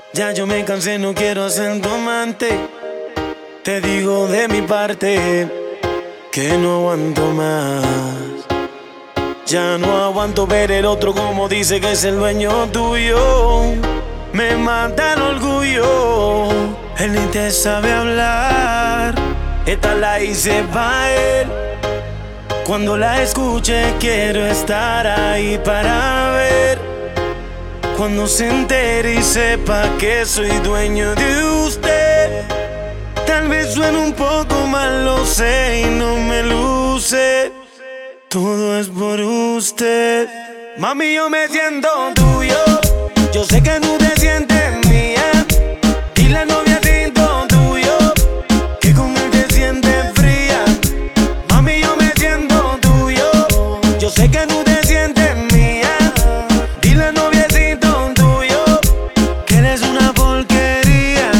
Ya yo me cansé, no quiero ser tu amante. Te digo de mi parte que no aguanto más. Ya no aguanto ver el otro como dice que es el dueño tuyo. Me mata el orgullo. Él ni te sabe hablar. Esta la hice pa' él. Cuando la escuche quiero estar ahí para ver. Cuando se entere y sepa que soy dueño de usted. Tal vez suene un poco mal, lo sé, y no me luce. Todo es por usted. Mami, yo me siento tuyo. Yo sé que tú te sientes mía. Y la novia siento tuyo, que con él te sientes fría. Mami, yo me siento tuyo. Yo sé que tú te sientes mía. Dile al noviecito tuyo que eres una porquería.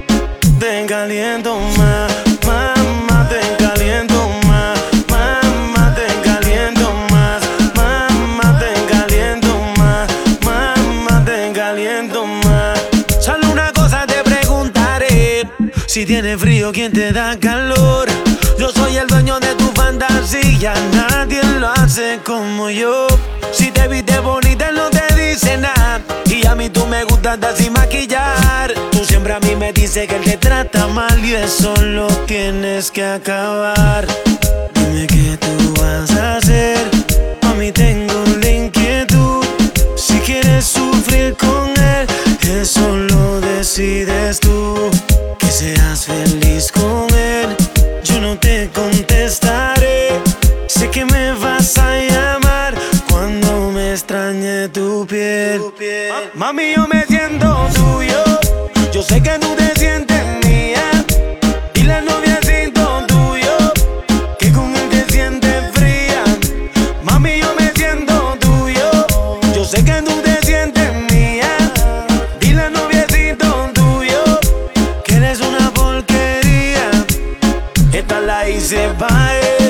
Te caliento más, mamá, te caliento más. Mamá, te caliento más. Mamá, te caliento más. Mamá, te caliento más. Solo una cosa te preguntaré: si tienes frío, ¿quién te da calor? Yo soy el dueño de tu fantasía, nadie lo hace como yo. Si te viste bonita, él no te dice nada. Y a mí tú me gustas hasta sin maquillar. Tú siempre a mí me dices que él te trata mal, y eso lo tienes que acabar. Dime qué tú vas a hacer. Mami, tengo la inquietud. Si quieres sufrir con él, eso lo decides tú. Que seas feliz con él, yo no te contestaré. Sé que me vas a llamar cuando me extrañe tu piel. Mami, yo me siento tuyo. Yo sé que tú te sientes mía. Y la novia siento tuyo, que con él te sientes fría. Mami, yo me siento tuyo. Yo sé que tú te sientes mía. Dile al noviecito tuyo que eres una porquería. Esta la hice pa' él.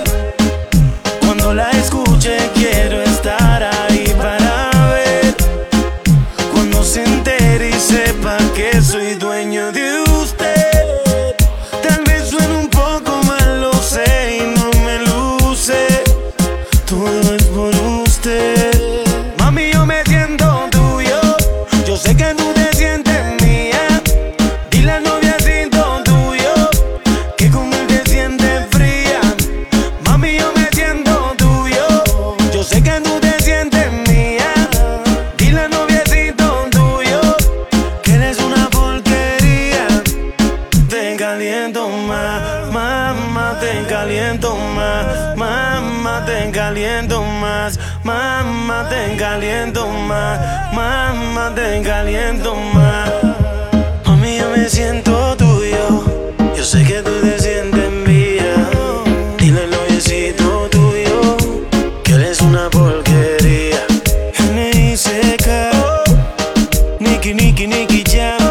Cuando la escuche quiero estar ahí para ver. Cuando se entere y sepa que soy dueño de usted. Tal vez suene un poco mal, lo sé, y no me luce. Todo es por usted. Mami, yo me siento tuyo. Yo sé que tú te sientes mía. Dile al noviecito tuyo que con él te sientes fría. Mami, yo me siento tuyo. Yo sé que tú te sientes mía. Dile al noviecito tuyo que eres una porquería. Te caliento más, mamá, te caliento más. Mamá, te caliento más. Mamá, te caliento más. Mamá, te caliento más. Mami, yo me siento tuyo. Yo sé que tú te sientes mía. Dile al noviecito tuyo que eres una porquería. N.I.C.K. Nicky, Nicky, Nicky Jam.